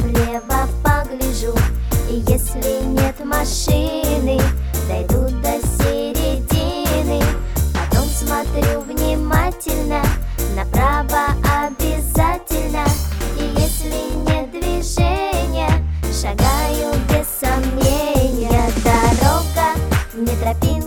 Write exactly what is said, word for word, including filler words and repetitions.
влево погляжу, и если нет машины, дойду до середины. Потом смотрю внимательно, направо обязательно. И если нет движения, шагаю без сомнения. Дорога, не тропинка,